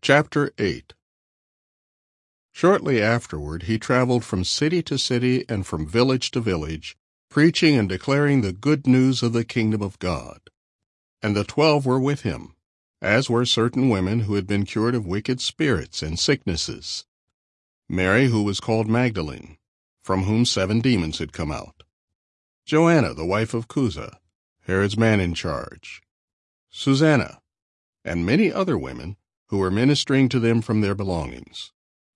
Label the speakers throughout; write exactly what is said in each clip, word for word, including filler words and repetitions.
Speaker 1: Chapter eight. Shortly afterward he traveled from city to city and from village to village, preaching and declaring the good news of the kingdom of God. And the twelve were with him, as were certain women who had been cured of wicked spirits and sicknesses. Mary, who was called Magdalene, from whom seven demons had come out. Joanna, the wife of Chuza, Herod's man in charge. Susanna, and many other women who were ministering to them from their belongings.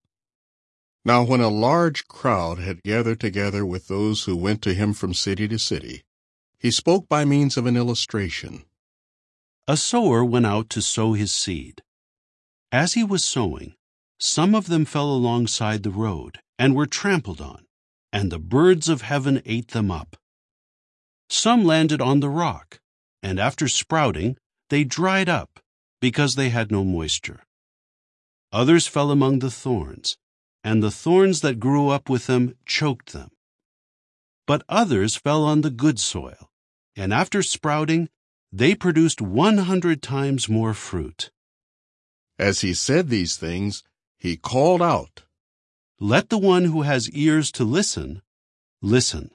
Speaker 1: Now when a large crowd had gathered together with those who went to him from city to city, he spoke by means of an illustration.
Speaker 2: A sower went out to sow his seed. As he was sowing, some of them fell alongside the road and were trampled on, and the birds of heaven ate them up. Some landed on the rock, and after sprouting, they dried up, because they had no moisture. Others fell among the thorns, and the thorns that grew up with them choked them. But others fell on the good soil, and after sprouting, they produced one hundred times more fruit.
Speaker 1: As he said these things, he called out,
Speaker 2: "Let the one who has ears to listen, listen."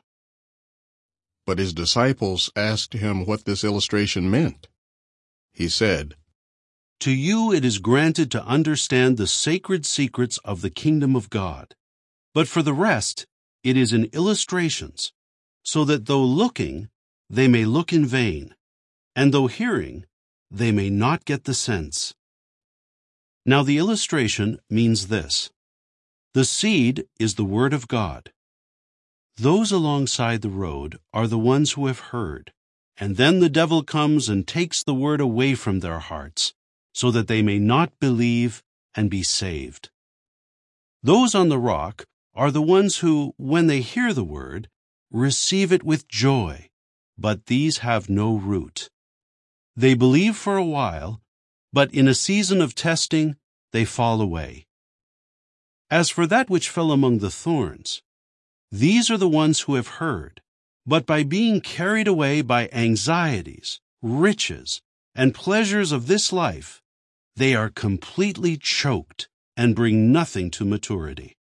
Speaker 1: But his disciples asked him what this illustration meant. He said,
Speaker 2: To you it is granted to understand the sacred secrets of the kingdom of God. But for the rest, it is in illustrations, so that though looking, they may look in vain, and though hearing, they may not get the sense. Now the illustration means this. The seed is the word of God. Those alongside the road are the ones who have heard, and then the devil comes and takes the word away from their hearts, so that they may not believe and be saved. Those on the rock are the ones who, when they hear the word, receive it with joy, but these have no root. They believe for a while, but in a season of testing they fall away. As for that which fell among the thorns, these are the ones who have heard, but by being carried away by anxieties, riches, and pleasures of this life, they are completely choked and bring nothing to maturity.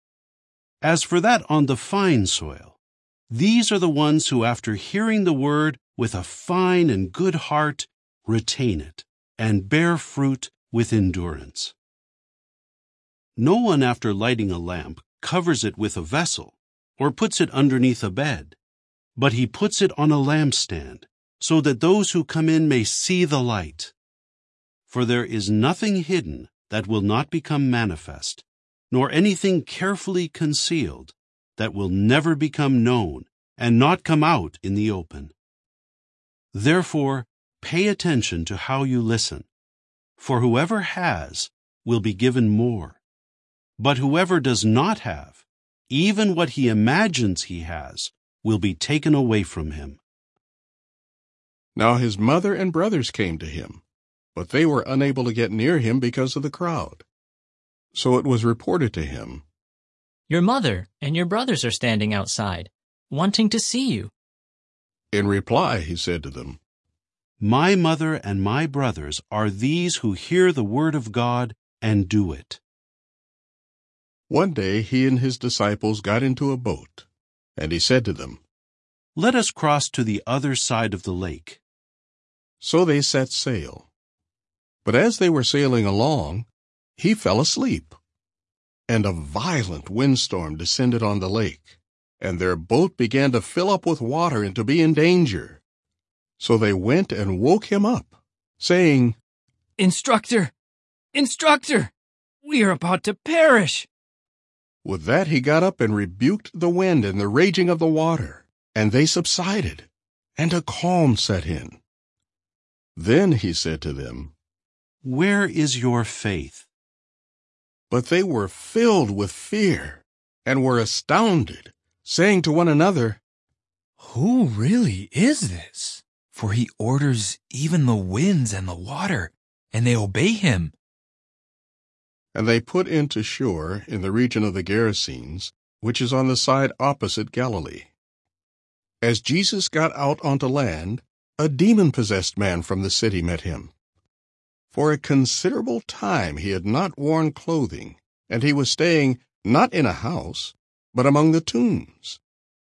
Speaker 2: As for that on the fine soil, these are the ones who, after hearing the word with a fine and good heart, retain it and bear fruit with endurance. No one, after lighting a lamp, covers it with a vessel or puts it underneath a bed, but he puts it on a lampstand, so that those who come in may see the light. For there is nothing hidden that will not become manifest, nor anything carefully concealed that will never become known and not come out in the open. Therefore, pay attention to how you listen, for whoever has will be given more, but whoever does not have, even what he imagines he has, will be taken away from him.
Speaker 1: Now his mother and brothers came to him, but they were unable to get near him because of the crowd. So it was reported to him,
Speaker 3: Your mother and your brothers are standing outside, wanting to see you.
Speaker 1: In reply, he said to them,
Speaker 2: My mother and my brothers are these who hear the word of God and do it.
Speaker 1: One day he and his disciples got into a boat, and he said to them,
Speaker 2: Let us cross to the other side of the lake.
Speaker 1: So they set sail. But as they were sailing along, he fell asleep, and a violent windstorm descended on the lake, and their boat began to fill up with water and to be in danger. So they went and woke him up, saying,
Speaker 4: Instructor! Instructor! We are about to perish!
Speaker 1: With that he got up and rebuked the wind and the raging of the water, and they subsided, and a calm set in. Then he said to them,
Speaker 2: Where is your faith?
Speaker 1: But they were filled with fear, and were astounded, saying to one another,
Speaker 5: Who really is this? For he orders even the winds and the water, and they obey him.
Speaker 1: And they put into shore in the region of the Gerasenes, which is on the side opposite Galilee. As Jesus got out onto land, a demon-possessed man from the city met him. For a considerable time he had not worn clothing, and he was staying not in a house, but among the tombs.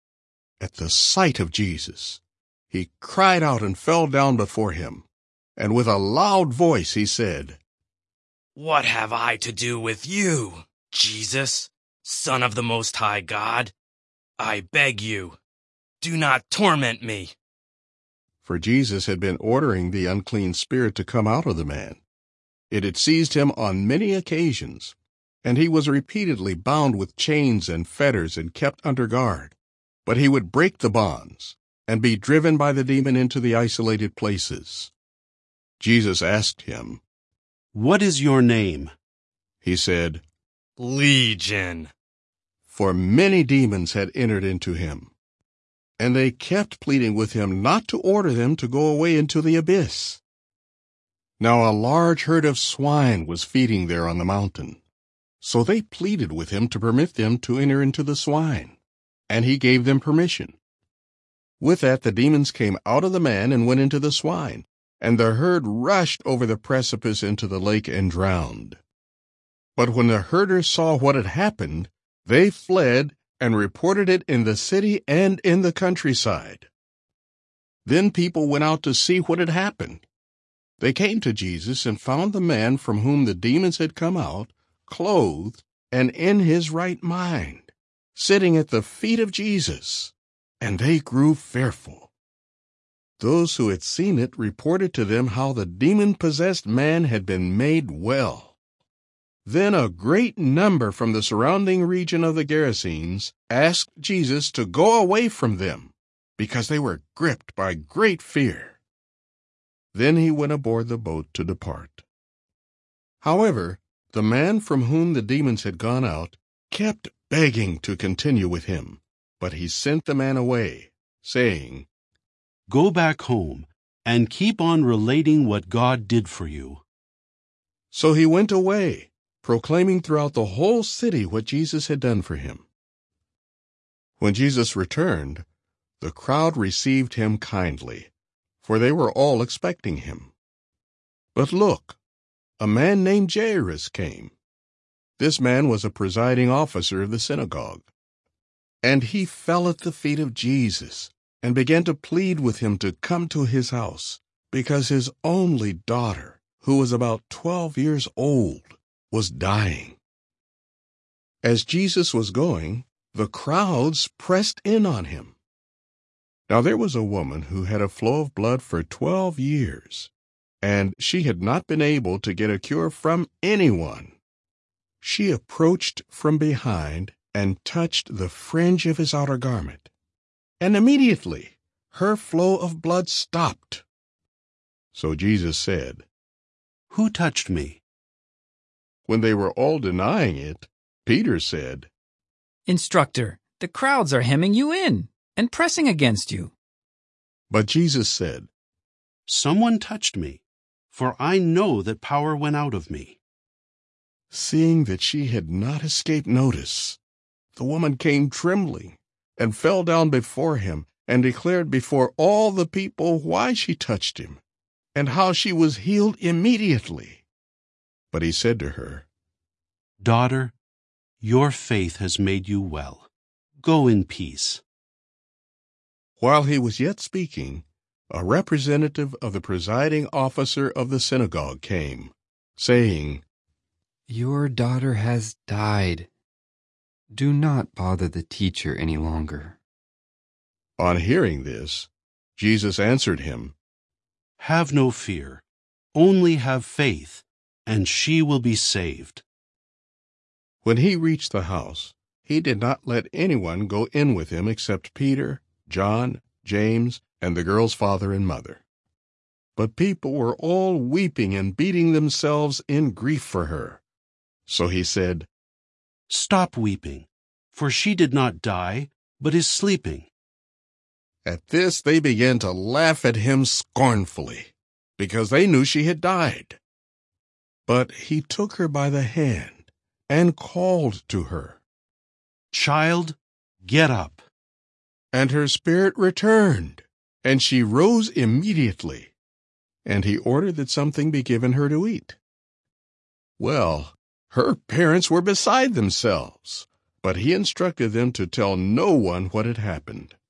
Speaker 1: At the sight of Jesus, he cried out and fell down before him, and with a loud voice he said,
Speaker 6: "What have I to do with you, Jesus, Son of the Most High God? I beg you, do not torment me."
Speaker 1: For Jesus had been ordering the unclean spirit to come out of the man. It had seized him on many occasions, and he was repeatedly bound with chains and fetters and kept under guard. But he would break the bonds and be driven by the demon into the isolated places. Jesus asked him,
Speaker 2: "What is your name?"
Speaker 1: He said,
Speaker 6: "Legion."
Speaker 1: For many demons had entered into him, and they kept pleading with him not to order them to go away into the abyss. Now a large herd of swine was feeding there on the mountain, so they pleaded with him to permit them to enter into the swine, and he gave them permission. With that the demons came out of the man and went into the swine, and the herd rushed over the precipice into the lake and drowned. But when the herders saw what had happened, they fled and reported it in the city and in the countryside. Then people went out to see what had happened. They came to Jesus and found the man from whom the demons had come out, clothed and in his right mind, sitting at the feet of Jesus, and they grew fearful. Those who had seen it reported to them how the demon-possessed man had been made well. Then a great number from the surrounding region of the Gerasenes asked Jesus to go away from them, because they were gripped by great fear. Then he went aboard the boat to depart. However, the man from whom the demons had gone out kept begging to continue with him, but he sent the man away, saying,
Speaker 2: "Go back home and keep on relating what God did for you."
Speaker 1: So he went away, proclaiming throughout the whole city what Jesus had done for him. When Jesus returned, the crowd received him kindly, for they were all expecting him. But look, a man named Jairus came. This man was a presiding officer of the synagogue. And he fell at the feet of Jesus and began to plead with him to come to his house, because his only daughter, who was about twelve years old, was dying. As Jesus was going, the crowds pressed in on him. Now there was a woman who had a flow of blood for twelve years, and she had not been able to get a cure from anyone. She approached from behind and touched the fringe of his outer garment, and immediately her flow of blood stopped. So Jesus said,
Speaker 2: "Who touched me?"
Speaker 1: When they were all denying it, Peter said,
Speaker 4: "Instructor, the crowds are hemming you in and pressing against you."
Speaker 1: But Jesus said,
Speaker 2: "Someone touched me, for I know that power went out of me."
Speaker 1: Seeing that she had not escaped notice, the woman came trembling and fell down before him and declared before all the people why she touched him and how she was healed immediately. But he said to her,
Speaker 2: "Daughter, your faith has made you well. Go in peace."
Speaker 1: While he was yet speaking, a representative of the presiding officer of the synagogue came, saying,
Speaker 7: "Your daughter has died. Do not bother the teacher any longer."
Speaker 1: On hearing this, Jesus answered him,
Speaker 2: "Have no fear, only have faith, and she will be saved."
Speaker 1: When he reached the house, he did not let anyone go in with him except Peter, John, James, and the girl's father and mother. But people were all weeping and beating themselves in grief for her. So he said,
Speaker 2: "Stop weeping, for she did not die, but is sleeping."
Speaker 1: At this they began to laugh at him scornfully, because they knew she had died. But he took her by the hand and called to her.
Speaker 2: "Child, get up."
Speaker 1: And her spirit returned, and she rose immediately. and he ordered that something be given her to eat. Well, her parents were beside themselves, but he instructed them to tell no one what had happened.